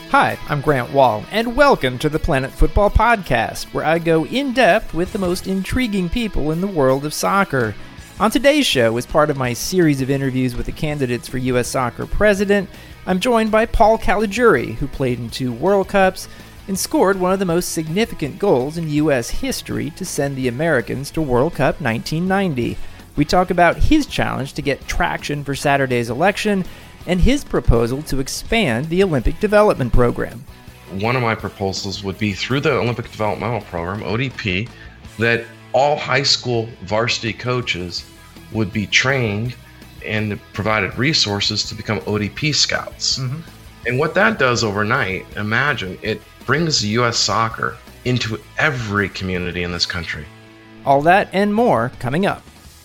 Hi, I'm Grant Wall, and welcome to the Planet Football Podcast, where I go in-depth with the most intriguing people in the world of soccer. On today's show, as part of my series of interviews with the candidates for U.S. Soccer President, I'm joined by Paul Caligiuri, who played in 2 World Cups and scored one of the most significant goals in U.S. history to send the Americans to World Cup 1990. We talk about his challenge to get traction for Saturday's election and his proposal to expand the Olympic Development Program. One of my proposals would be through the Olympic Developmental Program, ODP, that all high school varsity coaches would be trained and provided resources to become ODP scouts. Mm-hmm. And what that does overnight, imagine, it brings U.S. soccer into every community in this country. All that and more coming up.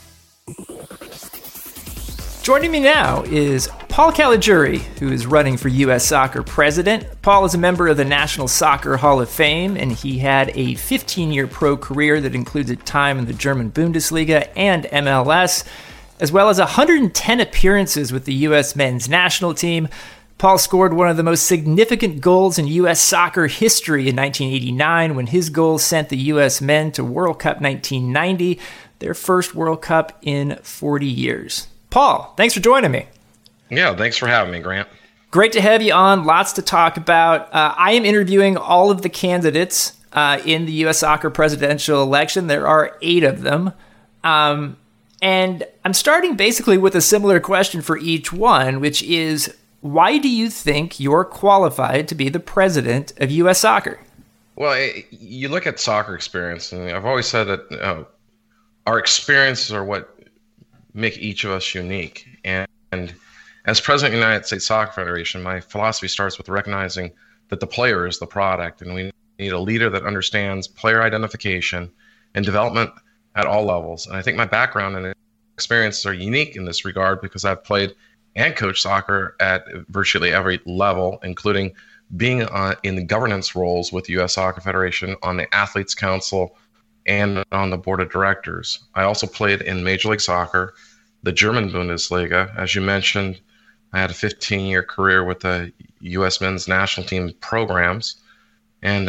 Joining me now is Paul Caligiuri, who is running for U.S. Soccer President. Paul is a member of the National Soccer Hall of Fame, and he had a 15-year pro career that included time in the German Bundesliga and MLS, as well as 110 appearances with the U.S. men's national team. Paul scored one of the most significant goals in U.S. soccer history in 1989 when his goal sent the U.S. men to World Cup 1990, their first World Cup in 40 years. Paul, thanks for joining me. Yeah, thanks for having me, Grant. Great to have you on. Lots to talk about. I am interviewing all of the candidates in the U.S. soccer presidential election. There are 8 of them. And I'm starting basically with a similar question for each one, which is, why do you think you're qualified to be the president of U.S. soccer? Well, you look at soccer experience, and I've always said that our experiences are what make each of us unique. And as president of the United States Soccer Federation, my philosophy starts with recognizing that the player is the product, and we need a leader that understands player identification and development at all levels. And I think my background and experiences are unique in this regard because I've played and coached soccer at virtually every level, including being in the governance roles with the U.S. Soccer Federation, on the Athletes Council, and on the board of directors. I also played in Major League Soccer, the German Bundesliga. As you mentioned, I had a 15-year career with the U.S. men's national team programs. And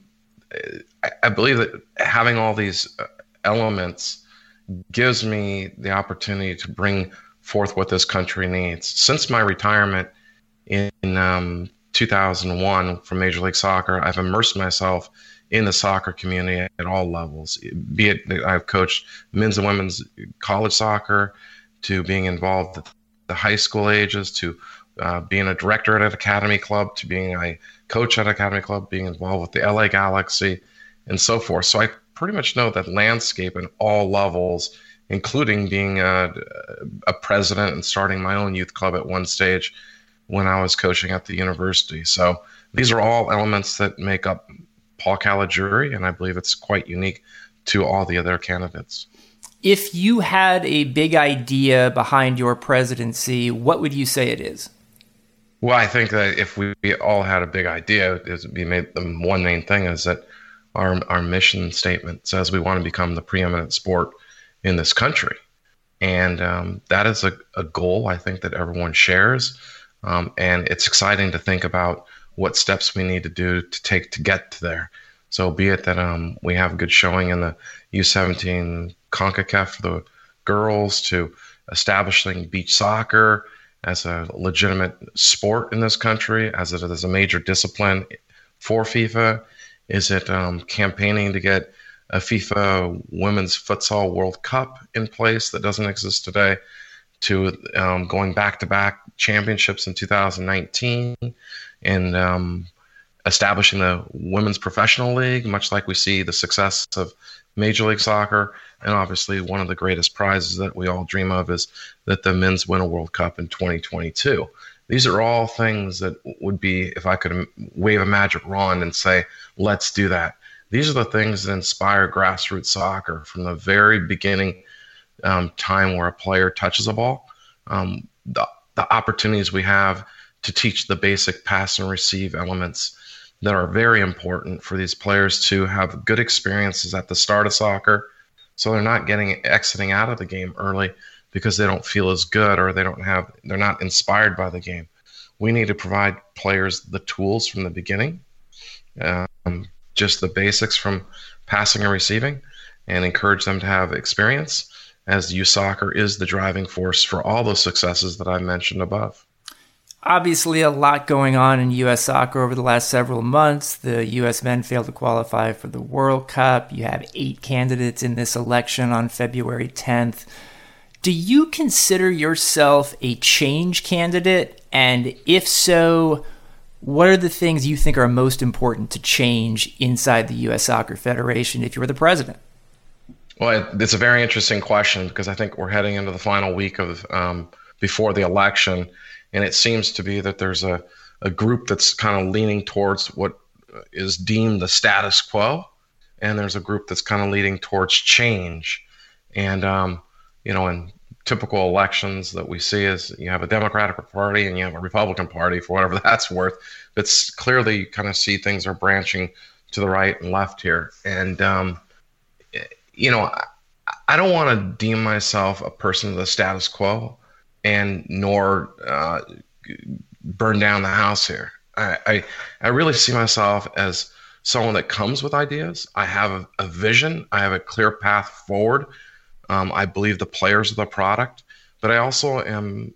I believe that having all these elements gives me the opportunity to bring forth what this country needs. Since my retirement in 2001 from Major League Soccer, I've immersed myself in the soccer community at all levels, be it that I've coached men's and women's college soccer, to being involved at the high school ages, to being a director at an academy club, to being a coach at an academy club, being involved with the LA Galaxy, and so forth. So I pretty much know that landscape in all levels, including being a president and starting my own youth club at one stage when I was coaching at the university. So these are all elements that make up Paul Caligiuri, and I believe it's quite unique to all the other candidates. If you had a big idea behind your presidency, what would you say it is? Well, I think that if we all had a big idea, it would be the one main thing is that our mission statement says we want to become the preeminent sport in this country. And that is a goal I think that everyone shares. And it's exciting to think about what steps we need to do to take to get to there. So be it that we have a good showing in the U17 CONCACAF for the girls, to establishing beach soccer as a legitimate sport in this country, as it is a major discipline for FIFA. Is it campaigning to get a FIFA Women's Futsal World Cup in place that doesn't exist today, to going back-to-back championships in 2019, and establishing the Women's Professional League, much like we see the success of Major League Soccer. And obviously one of the greatest prizes that we all dream of is that the men's win a World Cup in 2022. These are all things that would be, if I could wave a magic wand and say, let's do that. These are the things that inspire grassroots soccer from the very beginning time where a player touches a ball. The opportunities we have to teach the basic pass and receive elements that are very important for these players to have good experiences at the start of soccer, so they're not exiting out of the game early because they don't feel as good, or they're not inspired by the game. we need to provide players the tools from the beginning, just the basics from passing and receiving, and encourage them to have experience, as youth soccer is the driving force for all those successes that I mentioned above. Obviously, a lot going on in U.S. soccer over the last several months. The U.S. men failed to qualify for the World Cup. You have 8 candidates in this election on February 10th. Do you consider yourself a change candidate? And if so, what are the things you think are most important to change inside the U.S. Soccer Federation if you were the president? Well, it's a very interesting question, because I think we're heading into the final week of before the election. And it seems to be that there's a group that's kind of leaning towards what is deemed the status quo, and there's a group that's kind of leaning towards change. And, in typical elections that we see is you have a Democratic Party and you have a Republican Party, for whatever that's worth. But clearly you kind of see things are branching to the right and left here. And, I don't want to deem myself a person of the status quo, and nor burn down the house here. I really see myself as someone that comes with ideas. I have a vision. I have a clear path forward. I believe the players are the product, but I also am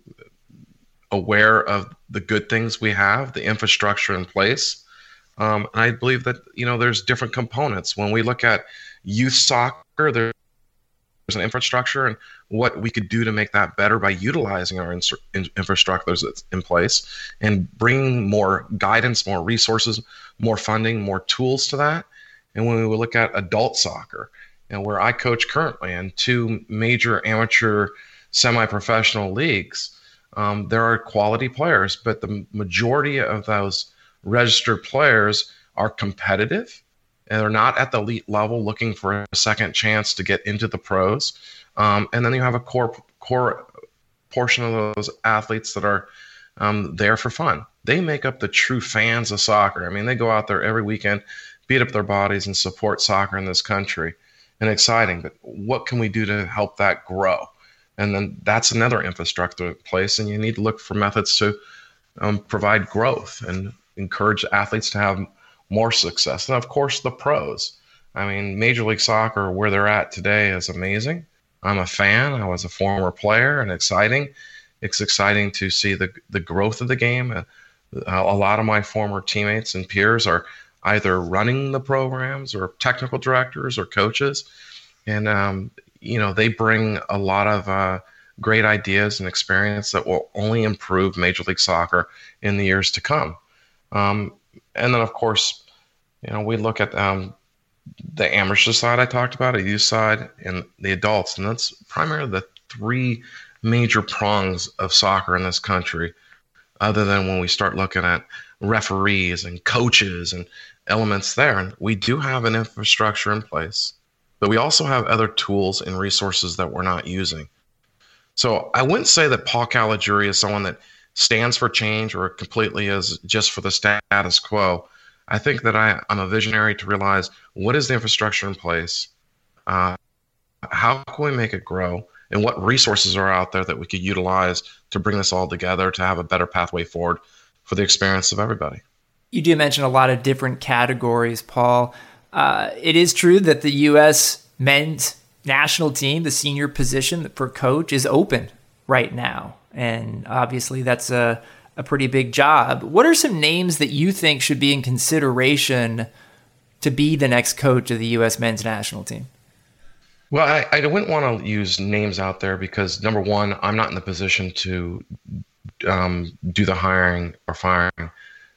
aware of the good things we have, the infrastructure in place. And I believe that, there's different components. When we look at youth soccer, there's an infrastructure, and what we could do to make that better by utilizing our infrastructure that's in place and bringing more guidance, more resources, more funding, more tools to that. And when we look at adult soccer, where I coach currently in 2 major amateur semi-professional leagues, there are quality players, but the majority of those registered players are competitive, and they're not at the elite level looking for a second chance to get into the pros. And then you have a core portion of those athletes that are there for fun. They make up the true fans of soccer. I mean, they go out there every weekend, beat up their bodies, and support soccer in this country. And exciting, but what can we do to help that grow? And then that's another infrastructure in place, and you need to look for methods to provide growth and encourage athletes to have more success. And of course, the pros. I mean, Major League Soccer, where they're at today, is amazing. I'm a fan. I was a former player, and exciting. It's exciting to see the growth of the game. A lot of my former teammates and peers are either running the programs or technical directors or coaches. And, they bring a lot of great ideas and experience that will only improve Major League Soccer in the years to come. And then, of course, we look at the amateur side I talked about, a youth side, and the adults. And that's primarily the 3 major prongs of soccer in this country, other than when we start looking at referees and coaches and elements there. And we do have an infrastructure in place, but we also have other tools and resources that we're not using. So I wouldn't say that Paul Caligiuri is someone that stands for change or completely is just for the status quo. I think that I'm a visionary to realize what is the infrastructure in place, how can we make it grow, and what resources are out there that we could utilize to bring this all together to have a better pathway forward for the experience of everybody. You do mention a lot of different categories, Paul. It is true that the U.S. men's national team, the senior position for coach, is open right now. And obviously that's a pretty big job. What are some names that you think should be in consideration to be the next coach of the U.S. men's national team? Well, I wouldn't want to use names out there because, number one, I'm not in the position to do the hiring or firing.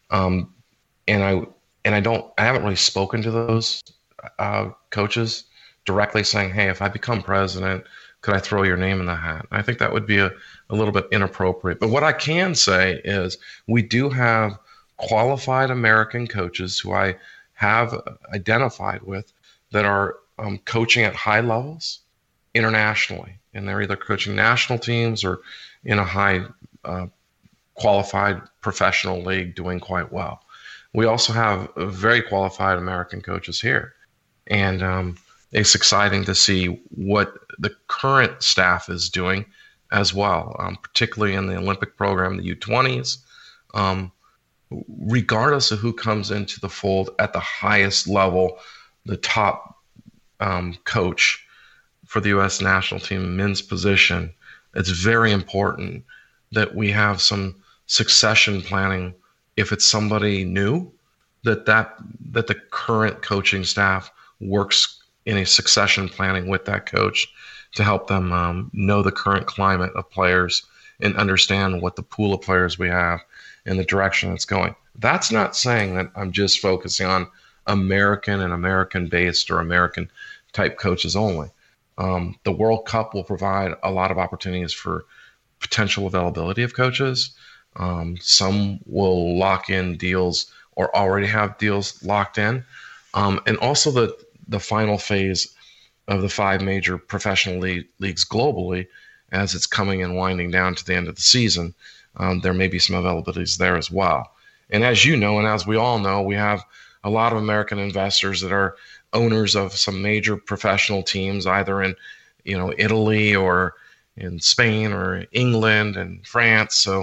And I haven't really spoken to those coaches directly saying, hey, if I become president, could I throw your name in the hat? I think that would be a little bit inappropriate. But what I can say is we do have qualified American coaches who I have identified with that are coaching at high levels internationally. And they're either coaching national teams or in a high qualified professional league doing quite well. We also have very qualified American coaches here. And it's exciting to see what the current staff is doing as well, particularly in the Olympic program, the U20s, regardless of who comes into the fold at the highest level, the top coach for the U.S. national team men's position, it's very important that we have some succession planning. If it's somebody new, that the current coaching staff works in a succession planning with that coach to help them know the current climate of players and understand what the pool of players we have and the direction it's going. That's not saying that I'm just focusing on American and American-based or American-type coaches only. The World Cup will provide a lot of opportunities for potential availability of coaches. Some will lock in deals or already have deals locked in. And also the final phase of the 5 major professional leagues globally, as it's coming and winding down to the end of the season, there may be some availabilities there as well. And as you know, and as we all know, we have a lot of American investors that are owners of some major professional teams, either in, Italy or in Spain or England and France. So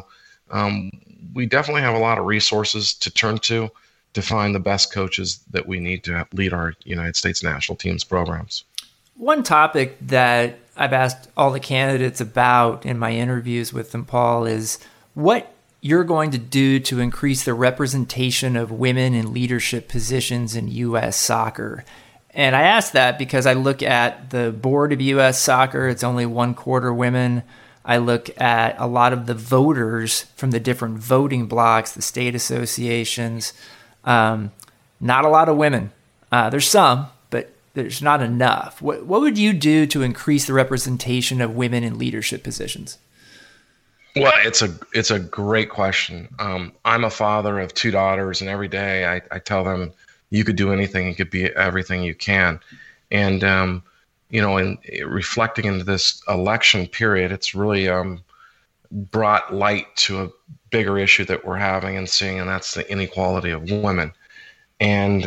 we definitely have a lot of resources to turn to find the best coaches that we need to lead our United States national team's programs. One topic that I've asked all the candidates about in my interviews with them, Paul, is what you're going to do to increase the representation of women in leadership positions in U.S. soccer. And I ask that because I look at the board of U.S. soccer, it's only 1/4 women. I look at a lot of the voters from the different voting blocks, the state associations. Not a lot of women. There's some, but there's not enough. What would you do to increase the representation of women in leadership positions? Well, it's a great question. I'm a father of 2 daughters, and every day I tell them, you could do anything, you could be everything you can. And, in reflecting into this election period, it's really brought light to a bigger issue that we're having and seeing, and that's the inequality of women. And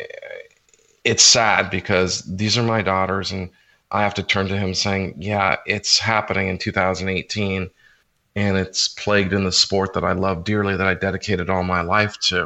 it's sad because these are my daughters, and I have to turn to him saying, yeah, it's happening in 2018. And it's plagued in the sport that I love dearly, that I dedicated all my life to.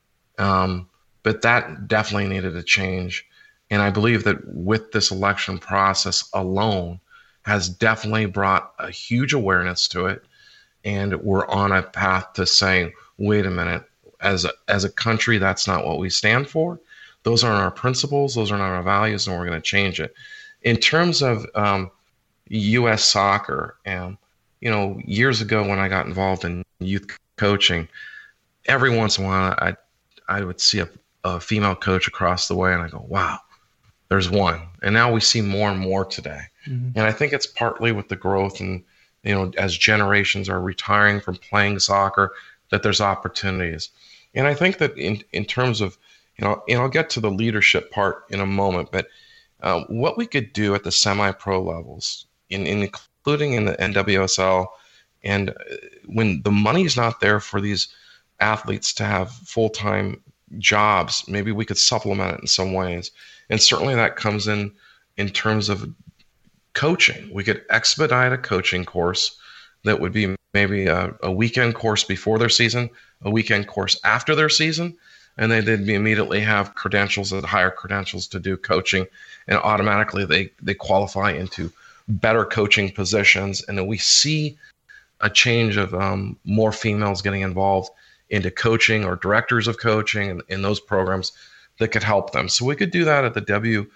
But that definitely needed to change. And I believe that with this election process alone has definitely brought a huge awareness to it. And we're on a path to saying, wait a minute, as a country, that's not what we stand for. Those aren't our principles. Those are not our values, and we're going to change it. In terms of U.S. soccer, years ago when I got involved in youth coaching, every once in a while I would see a female coach across the way, and I go, wow, there's one. And now we see more and more today. Mm-hmm. And I think it's partly with the growth and, as generations are retiring from playing soccer, that there's opportunities. And I think that in terms of, and I'll get to the leadership part in a moment, but what we could do at the semi-pro levels, including in the NWSL, and when the money's not there for these athletes to have full-time jobs, maybe we could supplement it in some ways. And certainly that comes in terms of coaching. We could expedite a coaching course that would be maybe a weekend course before their season, a weekend course after their season, and they'd immediately have credentials, that higher credentials to do coaching, and automatically they qualify into better coaching positions. And then we see a change of more females getting involved into coaching or directors of coaching and in those programs that could help them. So we could do that at the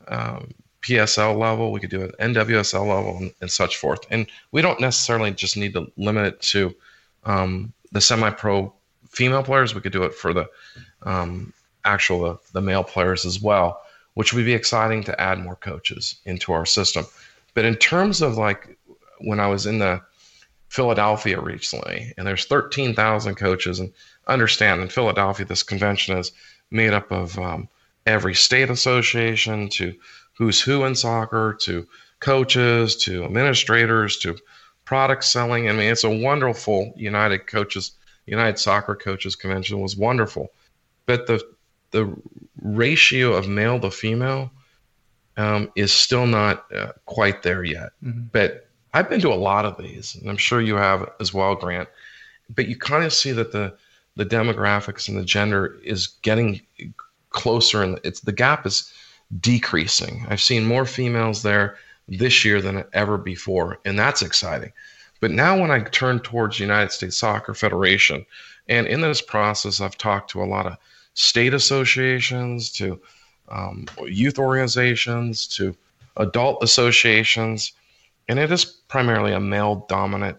PSL level, we could do it at NWSL level and such forth. And we don't necessarily just need to limit it to the semi-pro female players. We could do it for the the male players as well, which would be exciting to add more coaches into our system. But in terms of like when I was in the Philadelphia recently, and there's 13,000 coaches, and understand in Philadelphia, this convention is made up of every state association to who's who in soccer, to coaches, to administrators, to product selling. I mean, it's a wonderful United Soccer Coaches Convention. Was wonderful. But the ratio of male to female is still not quite there yet. Mm-hmm. But I've been to a lot of these, and I'm sure you have as well, Grant. but you kind of see that the demographics and the gender is getting closer, and the gap is decreasing. I've seen more females there this year than ever before, and that's exciting. But now when I turn towards the United States Soccer Federation, and in this process, I've talked to a lot of state associations, to youth organizations, to adult associations, and it is primarily a male-dominant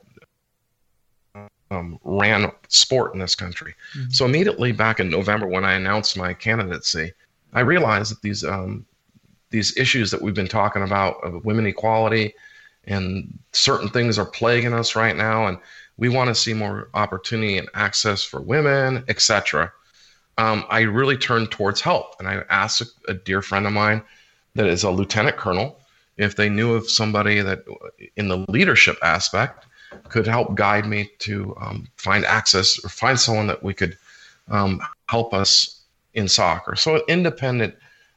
ran sport in this country. Mm-hmm. So immediately back in November, when I announced my candidacy, I realized that these issues that we've been talking about of women equality and certain things are plaguing us right now, and we want to see more opportunity and access for women, etc. I really turned towards help, and I asked a dear friend of mine that is a lieutenant colonel if they knew of somebody that in the leadership aspect could help guide me to find access or find someone that we could help us in soccer. So an independent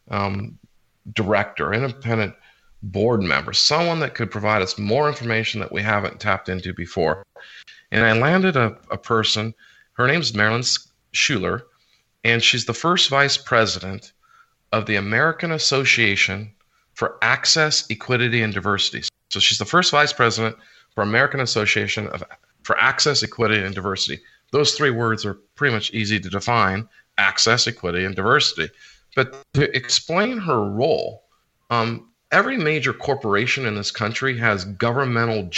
director, independent board member, someone that could provide us more information that we haven't tapped into before. And I landed a person, her name's Marilyn Schuler, and she's the first vice president of the American Association for Access, Equity, and Diversity. So she's the first vice president for American Association for Access, Equity, and Diversity. Those three words are pretty much easy to define: access, equity, and diversity. But to explain her role, every major corporation in this country has governmental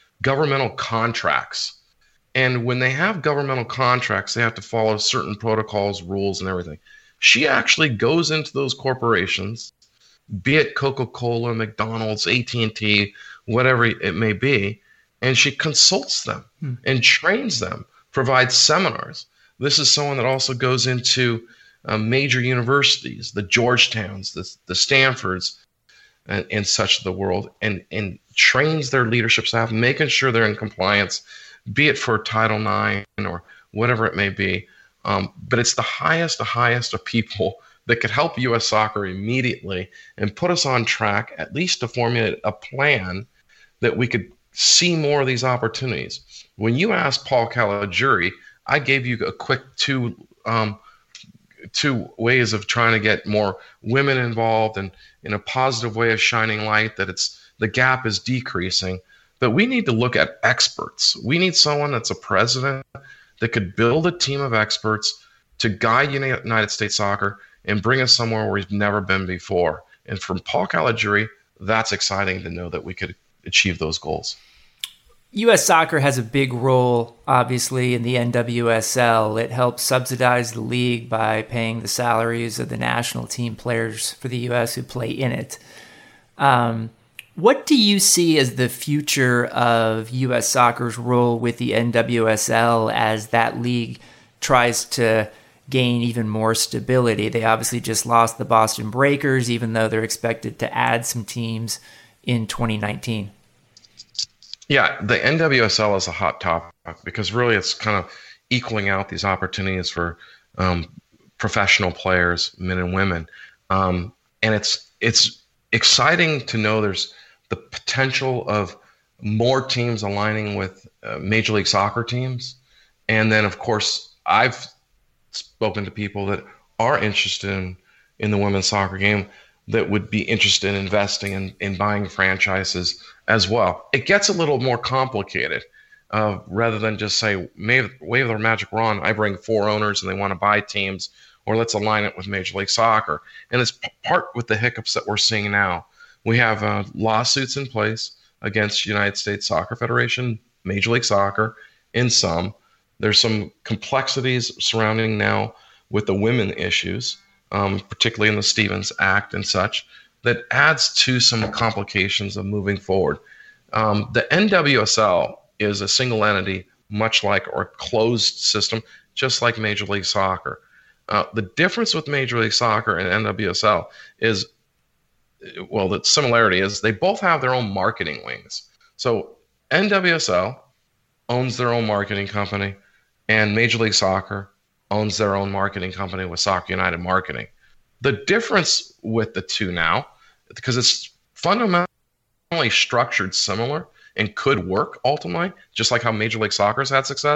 contracts. And when they have governmental contracts, they have to follow certain protocols, rules, and everything. She actually goes into those corporations, be it Coca-Cola, McDonald's, AT&T, whatever it may be, and she consults them and trains them, provides seminars. This is someone that also goes into major universities, the Georgetowns, the Stanfords, and such of the world, and trains their leadership staff, making sure they're in compliance, be it for Title IX or whatever it may be. But it's the highest of people that could help U.S. Soccer immediately and put us on track, at least to formulate a plan that we could see more of these opportunities. When you asked Paul Caligiuri, I gave you a quick two ways of trying to get more women involved and in a positive way of shining light that the gap is decreasing. But we need to look at experts. We need someone that's a president that could build a team of experts to guide United States Soccer and bring us somewhere where we've never been before. And from Paul Caligiuri, that's exciting to know that we could achieve those goals. U.S. Soccer has a big role, obviously, in the NWSL. It helps subsidize the league by paying the salaries of the national team players for the U.S. who play in it. What do you see as the future of U.S. Soccer's role with the NWSL as that league tries to gain even more stability? They obviously just lost the Boston Breakers, even though they're expected to add some teams in 2019. Yeah, the NWSL is a hot topic because really it's kind of equaling out these opportunities for professional players, men and women. And it's exciting to know there's the potential of more teams aligning with Major League Soccer teams. And then, of course, I've spoken to people that are interested in the women's soccer game that would be interested in investing in buying franchises as well. It gets a little more complicated rather than just say, wave their magic wand, I bring 4 owners and they want to buy teams, or let's align it with Major League Soccer. And it's part with the hiccups that we're seeing now. We have lawsuits in place against United States Soccer Federation, Major League Soccer, in some. There's some complexities surrounding now with the women issues, particularly in the Stevens Act and such, that adds to some complications of moving forward. The NWSL is a single entity, much like, or a closed system, just like Major League Soccer. The difference with Major League Soccer and NWSL is, well, the similarity is they both have their own marketing wings. So NWSL owns their own marketing company, and Major League Soccer owns their own marketing company with Soccer United Marketing. The difference with the two now, because it's fundamentally structured similar and could work ultimately, just like how Major League Soccer's had success,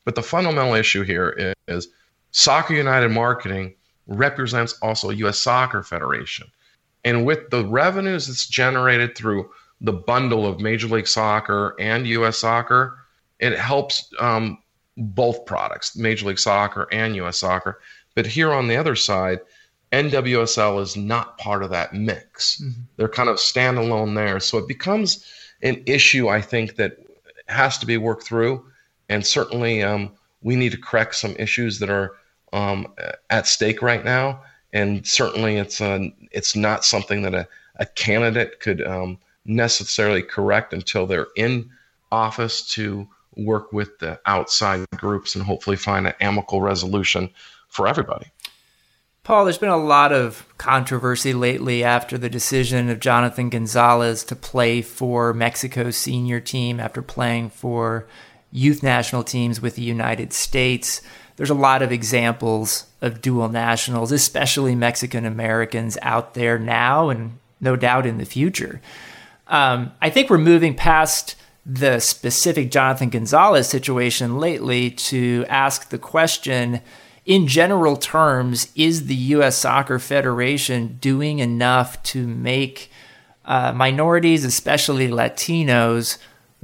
But the fundamental issue here is Soccer United Marketing represents also U.S. Soccer Federation. And with the revenues that's generated through the bundle of Major League Soccer and U.S. Soccer, it helps both products, Major League Soccer and U.S. Soccer. But here on the other side, NWSL is not part of that mix. Mm-hmm. They're kind of standalone there. So it becomes an issue, I think, that has to be worked through. And certainly we need to correct some issues that are at stake right now. And certainly it's not something that a candidate could necessarily correct until they're in office to work with the outside groups and hopefully find an amicable resolution for everybody. Paul, there's been a lot of controversy lately after the decision of Jonathan Gonzalez to play for Mexico's senior team after playing for youth national teams with the United States. There's a lot of examples of dual nationals, especially Mexican Americans out there now and no doubt in the future. I think we're moving past the specific Jonathan Gonzalez situation lately to ask the question, in general terms, is the U.S. Soccer Federation doing enough to make minorities, especially Latinos,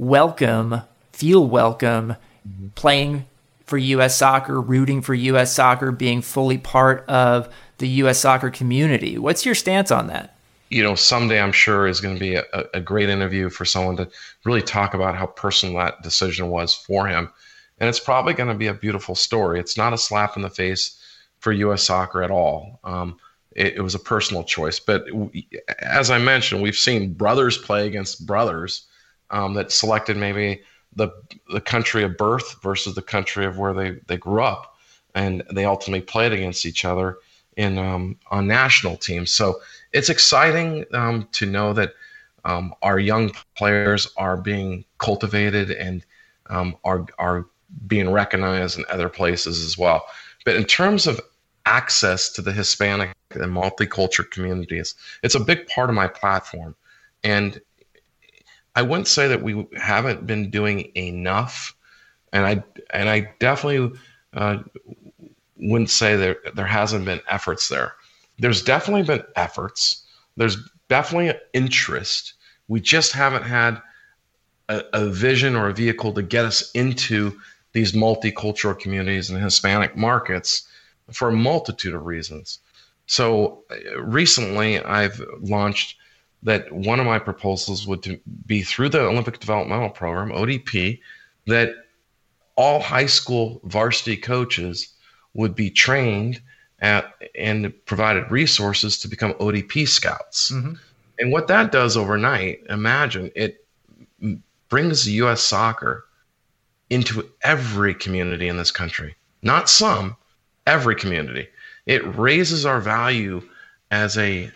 feel welcome, playing for U.S. Soccer, rooting for U.S. Soccer, being fully part of the U.S. soccer community? What's your stance on that? Someday I'm sure is going to be a great interview for someone to really talk about how personal that decision was for him. And it's probably going to be a beautiful story. It's not a slap in the face for U.S. soccer at all. It was a personal choice. But as I mentioned, we've seen brothers play against brothers that selected maybe the country of birth versus the country of where they grew up. And they ultimately played against each other on national teams. So it's exciting to know that our young players are being cultivated and are being recognized in other places as well. But in terms of access to the Hispanic and multicultural communities, it's a big part of my platform. And I wouldn't say that we haven't been doing enough. And I definitely wouldn't say there hasn't been efforts there. There's definitely been efforts. There's definitely interest. We just haven't had a vision or a vehicle to get us into these multicultural communities and Hispanic markets for a multitude of reasons. So recently I've launched that one of my proposals would be through the Olympic Developmental Program, ODP, that all high school varsity coaches would be trained and provided resources to become ODP scouts. Mm-hmm. And what that does overnight, imagine, it brings U.S. soccer into every community in this country. Not some, every community. It raises our value as a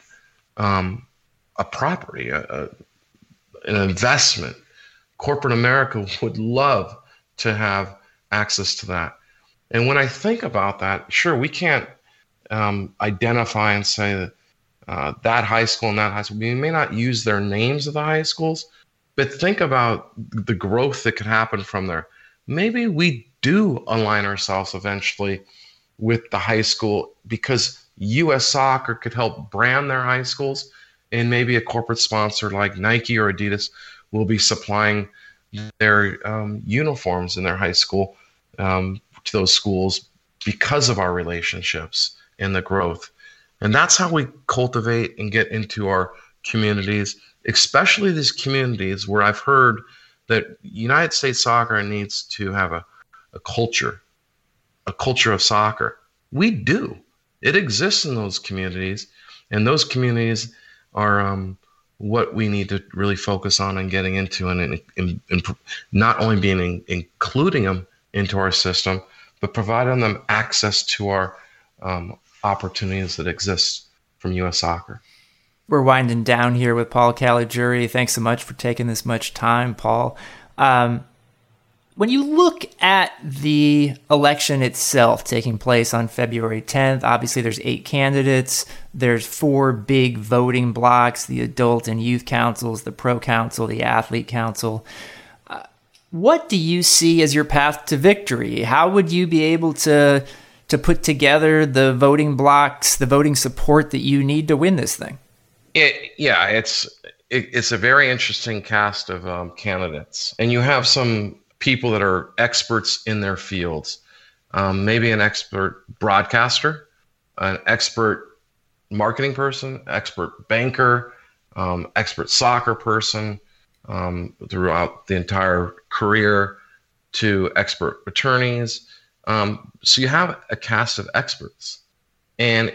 property, an investment. Corporate America would love to have access to that. And when I think about that, sure, we can't identify and say that high school and that high school. We may not use their names of the high schools, but think about the growth that could happen from there. Maybe we do align ourselves eventually with the high school because U.S. Soccer could help brand their high schools, and maybe a corporate sponsor like Nike or Adidas will be supplying their uniforms in their high school to those schools because of our relationships and the growth. And that's how we cultivate and get into our communities, especially these communities where I've heard that United States soccer needs to have a culture of soccer. We do. It exists in those communities, and those communities are what we need to really focus on and getting into, and not only including them into our system, but providing them access to our opportunities that exist from U.S. soccer. We're winding down here with Paul Caligiuri. Thanks so much for taking this much time, Paul. When you look at the election itself taking place on February 10th, obviously there's 8 candidates. There's 4 big voting blocks, the adult and youth councils, the pro council, the athlete council. What do you see as your path to victory? How would you be able to put together the voting blocks, the voting support that you need to win this thing? It's a very interesting cast of candidates, and you have some people that are experts in their fields. Maybe an expert broadcaster, an expert marketing person, expert banker, expert soccer person throughout the entire career, to expert attorneys. So you have a cast of experts, and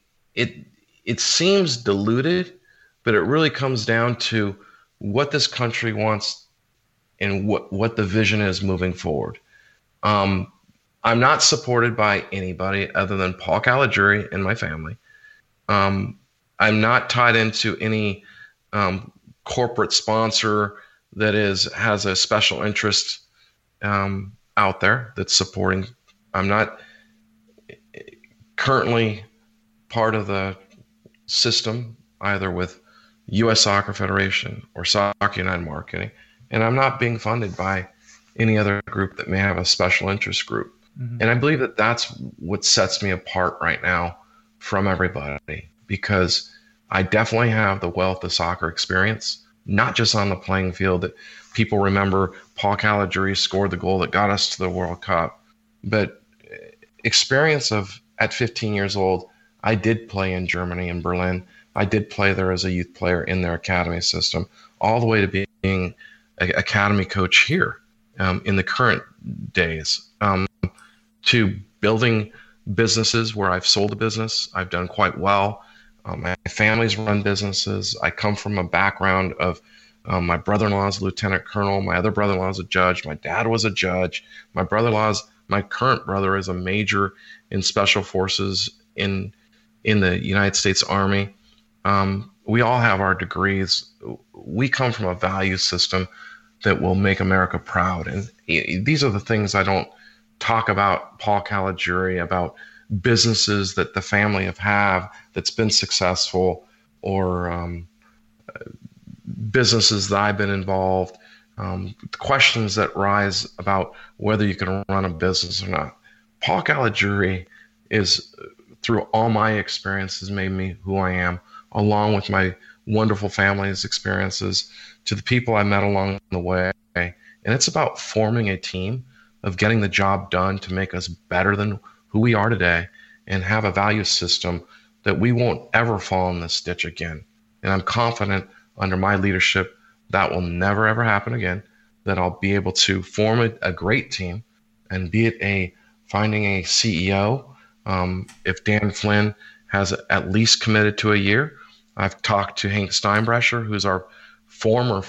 it seems diluted, but it really comes down to what this country wants and what the vision is moving forward. I'm not supported by anybody other than Paul Caligiuri and my family. I'm not tied into any corporate sponsor that has a special interest out there that's supporting. I'm not currently part of the system either with U.S. Soccer Federation or Soccer United Marketing, and I'm not being funded by any other group that may have a special interest group. Mm-hmm. And I believe that that's what sets me apart right now from everybody, because I definitely have the wealth of soccer experience, not just on the playing field. That people remember Paul Caligiuri scored the goal that got us to the World Cup, but experience of at 15 years old, I did play in Germany and Berlin. I did play there as a youth player in their academy system, all the way to being an academy coach here in the current days, to building businesses where I've sold a business. I've done quite well. My family's run businesses. I come from a background of my brother-in-law is a lieutenant colonel. My other brother-in-law is a judge. My dad was a judge. My current brother is a major in special forces in the United States Army. We all have our degrees. We come from a value system that will make America proud. And these are the things I don't talk about Paul Caligiuri, about businesses that the family have that's been successful, or businesses that I've been involved, questions that rise about whether you can run a business or not. Paul Caligiuri is, through all my experiences, made me who I am, along with my wonderful family's experiences, to the people I met along the way. And it's about forming a team of getting the job done to make us better than who we are today, and have a value system that we won't ever fall in this ditch again. And I'm confident under my leadership that will never, ever happen again, that I'll be able to form a great team, and be it finding a CEO. If Dan Flynn has at least committed to a year, I've talked to Hank Steinbrecher, who's our former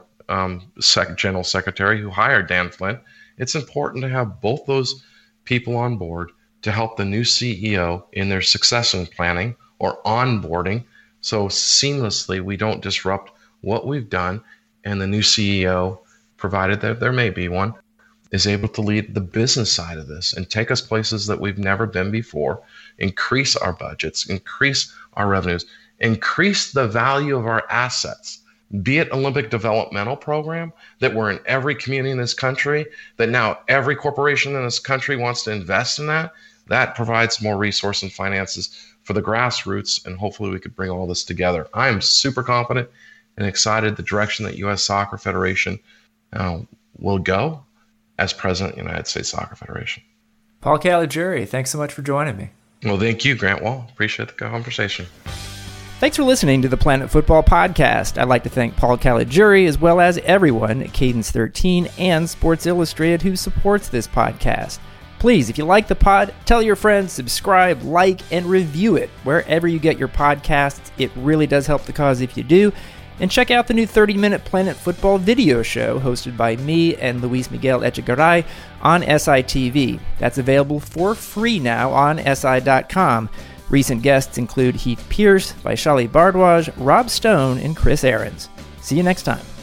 general secretary who hired Dan Flynn. It's important to have both those people on board to help the new CEO in their succession planning or onboarding, so seamlessly we don't disrupt what we've done, and the new CEO, provided that there may be one, is able to lead the business side of this and take us places that we've never been before, increase our budgets, increase our revenues, increase the value of our assets, be it Olympic developmental program that we're in every community in this country, that now every corporation in this country wants to invest in that. That provides more resource and finances for the grassroots, and hopefully we could bring all this together. I am super confident and excited the direction that U.S. Soccer Federation will go as president of the United States Soccer Federation. Paul Caligiuri, thanks so much for joining me. Well, thank you, Grant Wall. Appreciate the conversation. Thanks for listening to the Planet Football Podcast. I'd like to thank Paul Caligiuri, as well as everyone at Cadence 13 and Sports Illustrated who supports this podcast. Please, if you like the pod, tell your friends, subscribe, like, and review it wherever you get your podcasts. It really does help the cause if you do. And check out the new 30-minute Planet Football video show hosted by me and Luis Miguel Echegaray on SITV. That's available for free now on SI.com. Recent guests include Heath Pierce, Vaishali Bardwaj, Rob Stone, and Chris Ahrens. See you next time.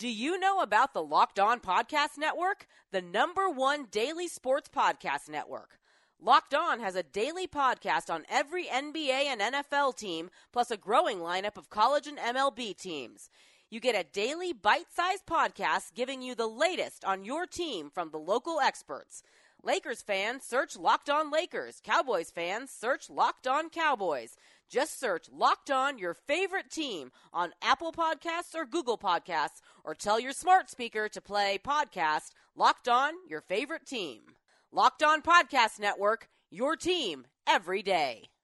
Do you know about the Locked On Podcast Network? The #1 daily sports podcast network. Locked On has a daily podcast on every NBA and NFL team, plus a growing lineup of college and MLB teams. You get a daily bite-sized podcast giving you the latest on your team from the local experts. Lakers fans, search Locked On Lakers. Cowboys fans, search Locked On Cowboys. Just search Locked On your favorite team on Apple Podcasts or Google Podcasts, or tell your smart speaker to play podcast Locked On your favorite team. Locked On Podcast Network, your team every day.